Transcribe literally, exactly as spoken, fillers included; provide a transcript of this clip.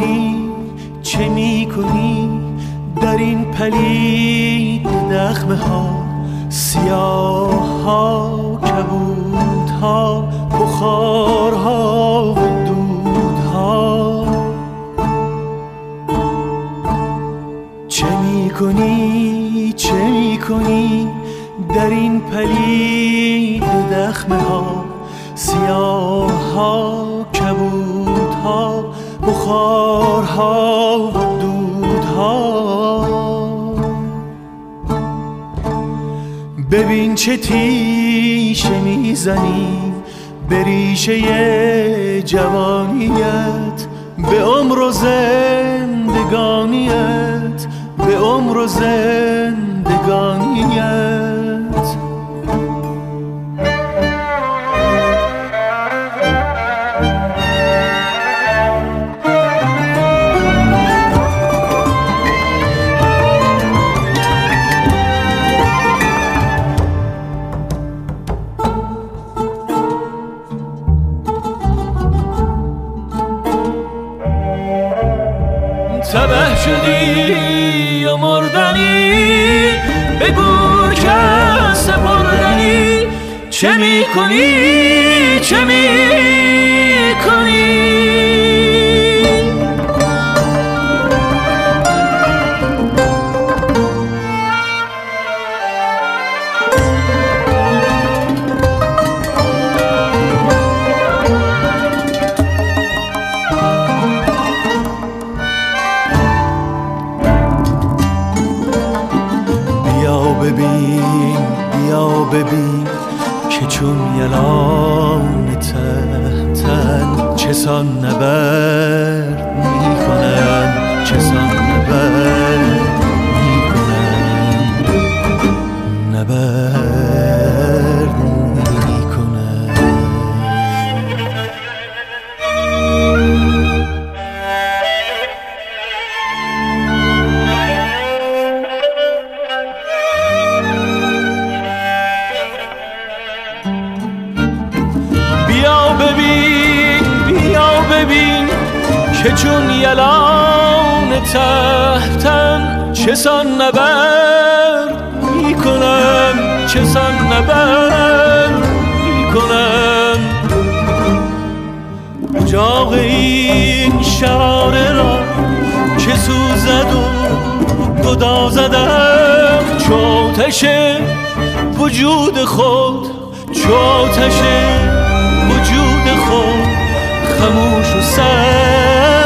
کنی چه می کنی در این پلید دخمه ها، سیاه ها، کبود ها، بخار ها و دود ها. چه می کنی چه می کنی در این پلید دخمه ها، سیاه ها، کبود ها، بخار ها و دود ها. ببین چه تیشه میزنی به ریشه جوانیت، به عمر و زندگانیت، به عمر و زندگانیت. تبه شدی یا مردنی، بگو که سپردنی. چه می کنی چه می کنی؟ ببین بیا ببین که چون یلان تهتن چسان نبرد میکنم، چسان نبرد میکنم، نبرد میکنم. بیا ببین بیا ببین که چون یلان تهتن چسان نبرد میکنم، چسان نبرد میکنم. اجاق این شراره را که سوزد و گدازدم، چو آتش وجود خود، چو آتش وجود خود خموش و سر